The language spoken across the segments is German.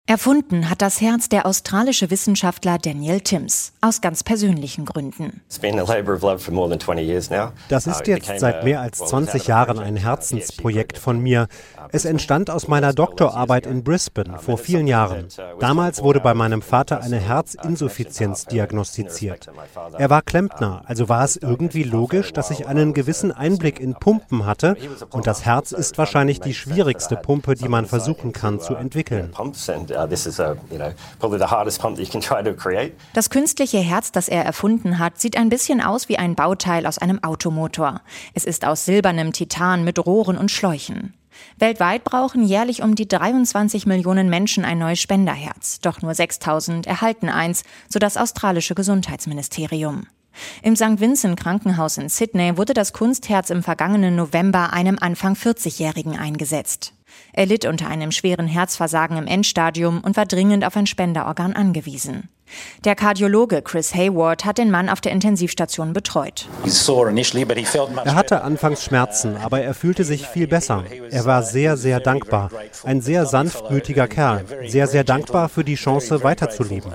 Erfunden hat das Herz der australische Wissenschaftler Daniel Timms, aus ganz persönlichen Gründen. Das ist jetzt seit mehr als 20 Jahren ein Herzensprojekt von mir. Es entstand aus meiner Doktorarbeit in Brisbane vor vielen Jahren. Damals wurde bei meinem Vater eine Herzinsuffizienz diagnostiziert. Er war Klempner, also war es irgendwie logisch, dass ich einen gewissen Einblick in Pumpen hatte. Und das Herz ist wahrscheinlich die schwierigste Pumpe, die man versuchen kann zu entwickeln. Das künstliche Herz, das er erfunden hat, sieht ein bisschen aus wie ein Bauteil aus einem Automotor. Es ist aus silbernem Titan mit Rohren und Schläuchen. Weltweit brauchen jährlich um die 23 Millionen Menschen ein neues Spenderherz. Doch nur 6.000 erhalten eins, so das australische Gesundheitsministerium. Im St. Vincent Krankenhaus in Sydney wurde das Kunstherz im vergangenen November einem Anfang 40-Jährigen eingesetzt. Er litt unter einem schweren Herzversagen im Endstadium und war dringend auf ein Spenderorgan angewiesen. Der Kardiologe Chris Hayward hat den Mann auf der Intensivstation betreut. Er hatte anfangs Schmerzen, aber er fühlte sich viel besser. Er war sehr, sehr dankbar. Ein sehr sanftmütiger Kerl. Sehr, sehr dankbar für die Chance, weiterzuleben.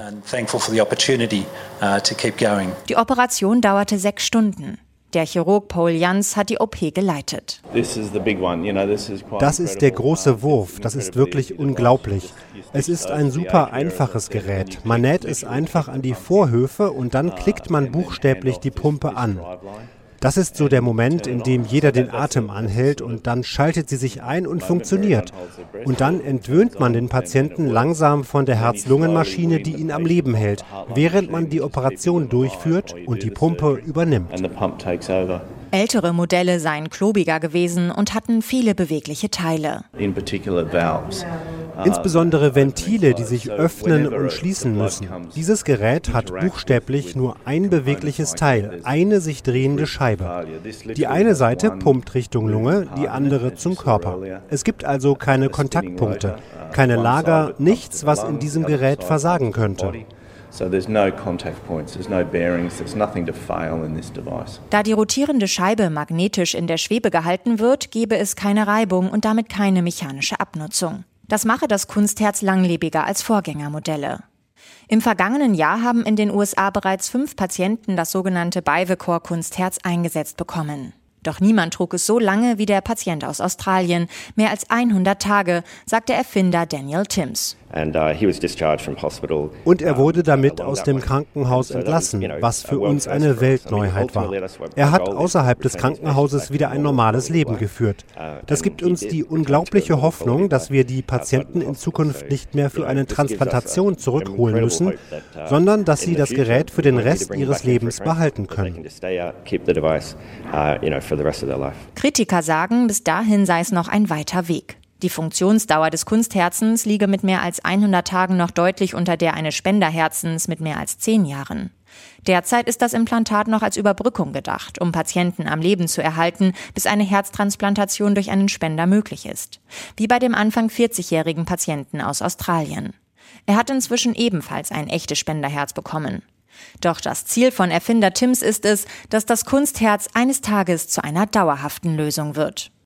Die Operation dauerte 6 Stunden. Der Chirurg Paul Jans hat die OP geleitet. Das ist der große Wurf. Das ist wirklich unglaublich. Es ist ein super einfaches Gerät. Man näht es einfach an die Vorhöfe und dann klickt man buchstäblich die Pumpe an. Das ist so der Moment, in dem jeder den Atem anhält und dann schaltet sie sich ein und funktioniert. Und dann entwöhnt man den Patienten langsam von der Herz-Lungen-Maschine, die ihn am Leben hält, während man die Operation durchführt und die Pumpe übernimmt. Ältere Modelle seien klobiger gewesen und hatten viele bewegliche Teile. Insbesondere Ventile, die sich öffnen und schließen müssen. Dieses Gerät hat buchstäblich nur ein bewegliches Teil, eine sich drehende Scheibe. Die eine Seite pumpt Richtung Lunge, die andere zum Körper. Es gibt also keine Kontaktpunkte, keine Lager, nichts, was in diesem Gerät versagen könnte. Da die rotierende Scheibe magnetisch in der Schwebe gehalten wird, gebe es keine Reibung und damit keine mechanische Abnutzung. Das mache das Kunstherz langlebiger als Vorgängermodelle. Im vergangenen Jahr haben in den USA bereits 5 Patienten das sogenannte Bivacor-Kunstherz eingesetzt bekommen. Doch niemand trug es so lange wie der Patient aus Australien, mehr als 100 Tage, sagt der Erfinder Daniel Timms. Und er wurde damit aus dem Krankenhaus entlassen, was für uns eine Weltneuheit war. Er hat außerhalb des Krankenhauses wieder ein normales Leben geführt. Das gibt uns die unglaubliche Hoffnung, dass wir die Patienten in Zukunft nicht mehr für eine Transplantation zurückholen müssen, sondern dass sie das Gerät für den Rest ihres Lebens behalten können. Kritiker sagen, bis dahin sei es noch ein weiter Weg. Die Funktionsdauer des Kunstherzens liege mit mehr als 100 Tagen noch deutlich unter der eines Spenderherzens mit mehr als 10 Jahren. Derzeit ist das Implantat noch als Überbrückung gedacht, um Patienten am Leben zu erhalten, bis eine Herztransplantation durch einen Spender möglich ist. Wie bei dem Anfang 40-jährigen Patienten aus Australien. Er hat inzwischen ebenfalls ein echtes Spenderherz bekommen. Doch das Ziel von Erfinder Timms ist es, dass das Kunstherz eines Tages zu einer dauerhaften Lösung wird.